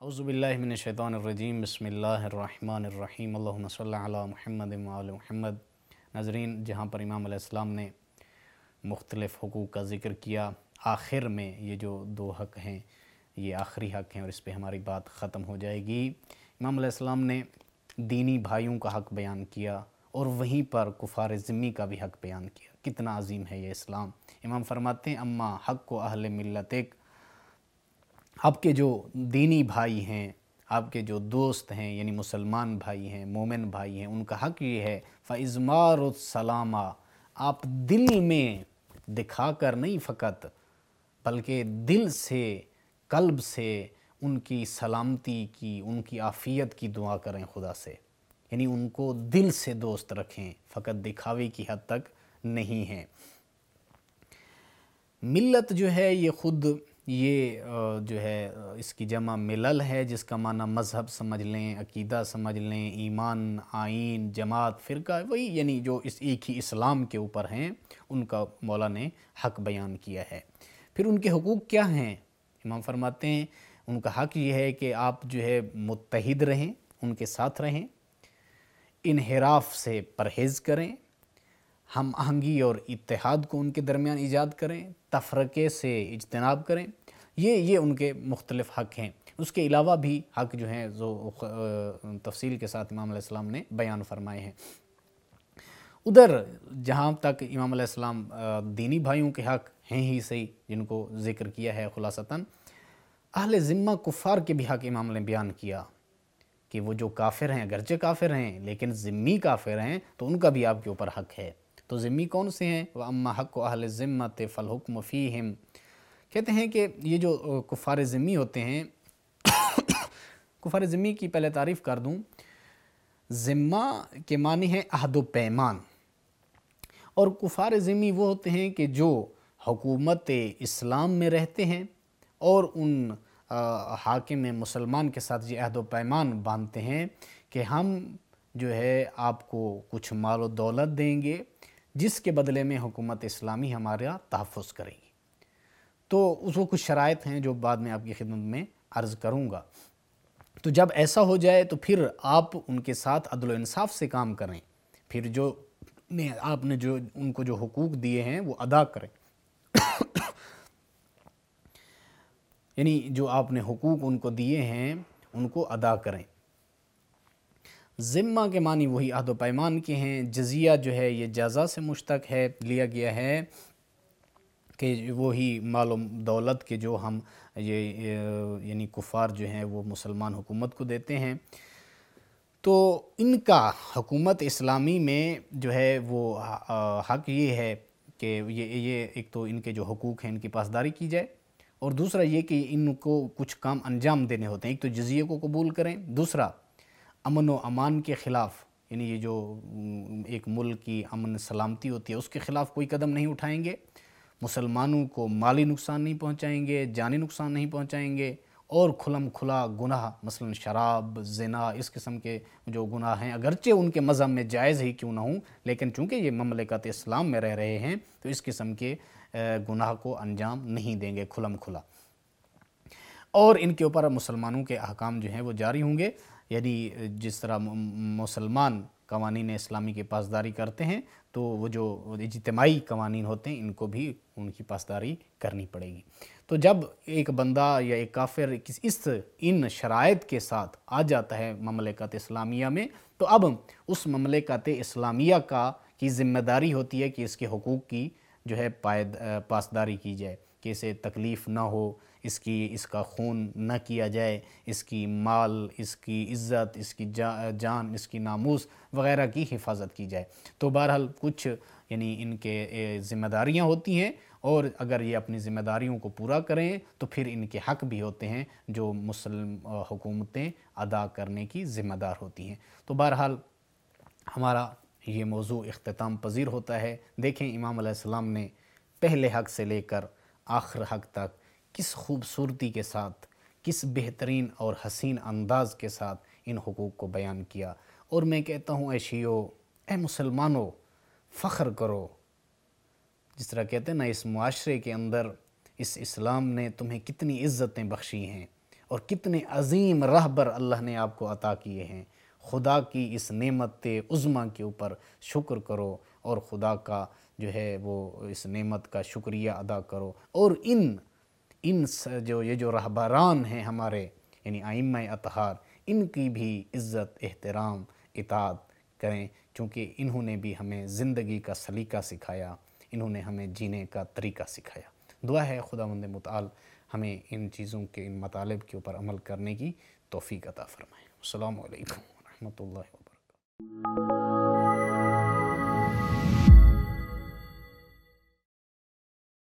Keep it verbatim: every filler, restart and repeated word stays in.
اعوذ باللہ من الشیطان الرجیم، بسم اللہ الرحمن الرحیم، اللہم صلی علی محمد وعلی محمد۔ ناظرین، جہاں پر امام علیہ السلام نے مختلف حقوق کا ذکر کیا، آخر میں یہ جو دو حق ہیں یہ آخری حق ہیں اور اس پہ ہماری بات ختم ہو جائے گی۔ امام علیہ السلام نے دینی بھائیوں کا حق بیان کیا اور وہیں پر کفار ذمی کا بھی حق بیان کیا۔ کتنا عظیم ہے یہ اسلام۔ امام فرماتے ہیں اما حق و اہل ملتک، آپ کے جو دینی بھائی ہیں، آپ کے جو دوست ہیں یعنی مسلمان بھائی ہیں، مومن بھائی ہیں، ان کا حق یہ ہے فَإِزْمَارُ السَّلَامَ، آپ دل میں دکھا کر نہیں فقط بلکہ دل سے، قلب سے ان کی سلامتی کی، ان کی عافیت کی دعا کریں خدا سے، یعنی ان کو دل سے دوست رکھیں، فقط دکھاوے کی حد تک نہیں ہیں۔ ملت جو ہے یہ خود یہ جو ہے اس کی جمع ملل ہے، جس کا معنی مذہب سمجھ لیں، عقیدہ سمجھ لیں، ایمان، آئین، جماعت، فرقہ، وہی یعنی جو اس ایک ہی اسلام کے اوپر ہیں، ان کا مولا نے حق بیان کیا ہے۔ پھر ان کے حقوق کیا ہیں؟ امام فرماتے ہیں ان کا حق یہ ہے کہ آپ جو ہے متحد رہیں، ان کے ساتھ رہیں، انحراف سے پرہیز کریں، ہم آہنگی اور اتحاد کو ان کے درمیان ایجاد کریں، تفرقے سے اجتناب کریں۔ یہ یہ ان کے مختلف حق ہیں۔ اس کے علاوہ بھی حق جو ہیں جو تفصیل کے ساتھ امام علیہ السلام نے بیان فرمائے ہیں۔ ادھر جہاں تک امام علیہ السلام دینی بھائیوں کے حق ہیں ہی صحیح، جن کو ذکر کیا ہے خلاصتاً، اہل ذمہ کفار کے بھی حق امام نے بیان کیا کہ وہ جو کافر ہیں، اگرچہ کافر ہیں لیکن ذمی کافر ہیں، تو ان کا بھی آپ کے اوپر حق ہے۔ تو ذمی کون سے ہیں؟ وَأَمَّا حَقُّ أَهْلِ الذِّمَّةِ فَالْحُكْمُ فِيهِمْ، کہتے ہیں کہ یہ جو کفار ذمی ہوتے ہیں، کفار ذمی کی پہلے تعریف کر دوں۔ ذمہ کے معنی ہے عہد و پیمان، اور کفار ذمی وہ ہوتے ہیں کہ جو حکومت اسلام میں رہتے ہیں اور ان حاکم مسلمان کے ساتھ یہ عہد و پیمان باندھتے ہیں کہ ہم جو ہے آپ کو کچھ مال و دولت دیں گے جس کے بدلے میں حکومت اسلامی ہمارا تحفظ کرے گی۔ تو اس وہ کچھ شرائط ہیں جو بعد میں آپ کی خدمت میں عرض کروں گا۔ تو جب ایسا ہو جائے تو پھر آپ ان کے ساتھ عدل و انصاف سے کام کریں، پھر جو نے آپ نے جو ان کو جو حقوق دیے ہیں وہ ادا کریں، یعنی جو آپ نے حقوق ان کو دیے ہیں ان کو ادا کریں۔ ذمہ کے معنی وہی عہد و پیمان کے ہیں۔ جزیہ جو ہے یہ جزا سے مشتق ہے، لیا گیا ہے کہ وہی مال و دولت کے جو ہم یہ یعنی کفار جو ہیں وہ مسلمان حکومت کو دیتے ہیں۔ تو ان کا حکومت اسلامی میں جو ہے وہ حق یہ ہے کہ یہ یہ ایک تو ان کے جو حقوق ہیں ان کی پاسداری کی جائے، اور دوسرا یہ کہ ان کو کچھ کام انجام دینے ہوتے ہیں۔ ایک تو جزیے کو قبول کریں، دوسرا امن و امان کے خلاف، یعنی یہ جو ایک ملک کی امن سلامتی ہوتی ہے اس کے خلاف کوئی قدم نہیں اٹھائیں گے، مسلمانوں کو مالی نقصان نہیں پہنچائیں گے، جانی نقصان نہیں پہنچائیں گے، اور کھلم کھلا گناہ مثلا شراب، زنا، اس قسم کے جو گناہ ہیں اگرچہ ان کے مذہب میں جائز ہی کیوں نہ ہوں، لیکن چونکہ یہ مملکت اسلام میں رہ رہے ہیں تو اس قسم کے گناہ کو انجام نہیں دیں گے کھلم کھلا، اور ان کے اوپر مسلمانوں کے احکام جو ہیں وہ جاری ہوں گے، یعنی جس طرح مسلمان قوانین اسلامی کی پاسداری کرتے ہیں تو وہ جو اجتماعی قوانین ہوتے ہیں ان کو بھی ان کی پاسداری کرنی پڑے گی۔ تو جب ایک بندہ یا ایک کافر اس ان شرائط کے ساتھ آ جاتا ہے مملکت اسلامیہ میں، تو اب اس مملکت اسلامیہ کا کی ذمہ داری ہوتی ہے کہ اس کے حقوق کی جو ہے پاسداری کی جائے، کہ اسے تکلیف نہ ہو، اس کی اس کا خون نہ کیا جائے، اس کی مال، اس کی عزت، اس کی جان، اس کی ناموس وغیرہ کی حفاظت کی جائے۔ تو بہرحال کچھ یعنی ان کے ذمہ داریاں ہوتی ہیں، اور اگر یہ اپنی ذمہ داریوں کو پورا کریں تو پھر ان کے حق بھی ہوتے ہیں جو مسلم حکومتیں ادا کرنے کی ذمہ دار ہوتی ہیں۔ تو بہرحال ہمارا یہ موضوع اختتام پذیر ہوتا ہے۔ دیکھیں امام علیہ السلام نے پہلے حق سے لے کر آخر حق تک کس خوبصورتی کے ساتھ، کس بہترین اور حسین انداز کے ساتھ ان حقوق کو بیان کیا، اور میں کہتا ہوں اے شیعو، اے مسلمانوں، فخر کرو، جس طرح کہتے ہیں نا اس معاشرے کے اندر اس اسلام نے تمہیں کتنی عزتیں بخشی ہیں، اور کتنے عظیم رہبر اللہ نے آپ کو عطا کیے ہیں۔ خدا کی اس نعمت عظمیٰ کے اوپر شکر کرو اور خدا کا جو ہے وہ اس نعمت کا شکریہ ادا کرو، اور ان ان جو یہ جو رہبران ہیں ہمارے یعنی ائمہ اطہار، ان کی بھی عزت احترام اطاعت کریں، چونکہ انہوں نے بھی ہمیں زندگی کا سلیقہ سکھایا، انہوں نے ہمیں جینے کا طریقہ سکھایا۔ دعا ہے خداوند متعال ہمیں ان چیزوں کے ان مطالب کے اوپر عمل کرنے کی توفیق عطا فرمائے۔ السلام علیکم ورحمۃ اللہ وبرکاتہ۔